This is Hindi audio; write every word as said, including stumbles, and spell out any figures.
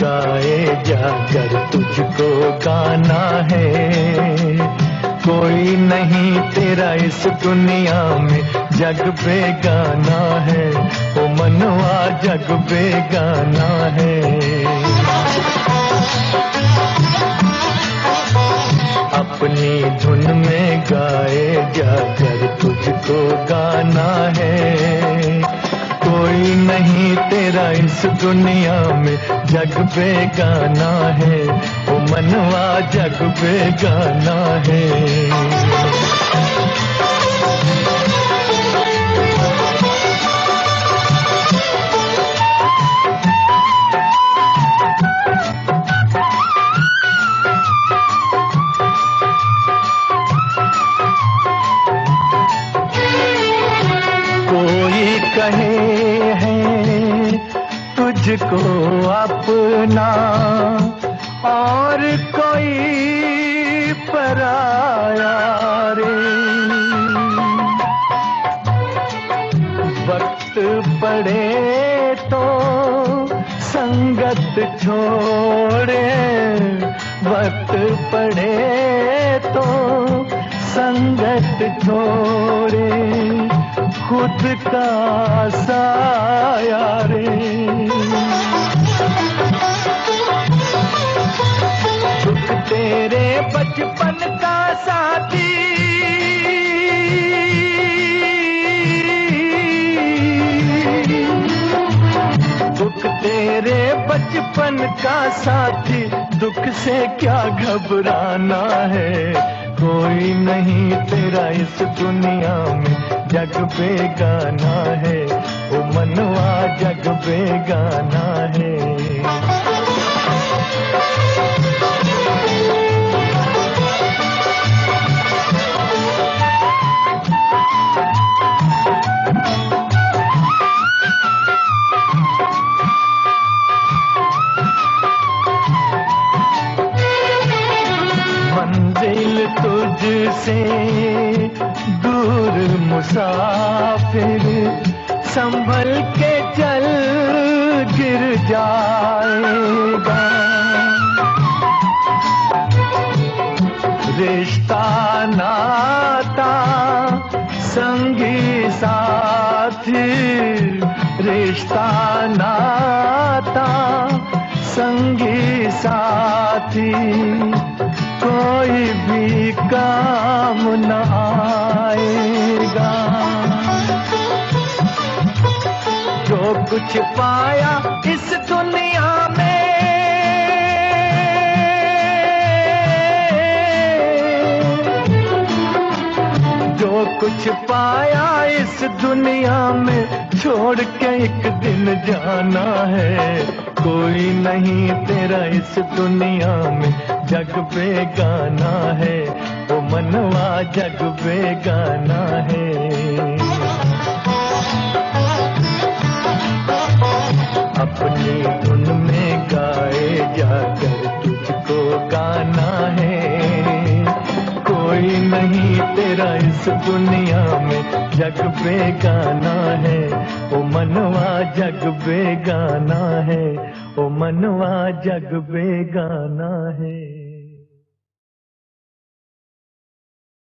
गाए जाकर तुझको गाना है। कोई नहीं तेरा इस दुनिया में, जग बेगाना है। ओ मनवा जग बेगाना है। अपनी धुन में गाए जाकर तुझको गाना है। कोई नहीं तेरा इस दुनिया में, जग बेगाना है। ओ मनवा जग बेगाना है। कहे हैं तुझको अपना और कोई पराया रे। वक्त पड़े तो संगत छोड़े, वक्त पड़े तो संगत छोड़े, खुद का साया रे। दुख तेरे बचपन का साथी, दुख तेरे बचपन का साथी, दुख से क्या घबराना है। कोई नहीं तेरा इस दुनिया में, जग बेगाना है। ओ मनवा जग बेगाना है। मंजिल तुझसे दूर मुसाफिर, संभल के चल गिर जाएगा। रिश्ता नाता संगी साथी, रिश्ता नाता संगी साथी, कोई भी काम न आएगा। जो कुछ पाया इस दुनिया में, जो कुछ पाया इस दुनिया में, छोड़ के एक दिन जाना है। कोई नहीं तेरा इस दुनिया में, जग बेगाना है। ओ मनवा जग बेगाना है। अपनी धुन में गाए जाकर तुझको गाना है। कोई नहीं तेरा इस दुनिया में, जग बेगाना है। ओ मनवा जग बेगाना है। ओ मनवा जग बेगाना है।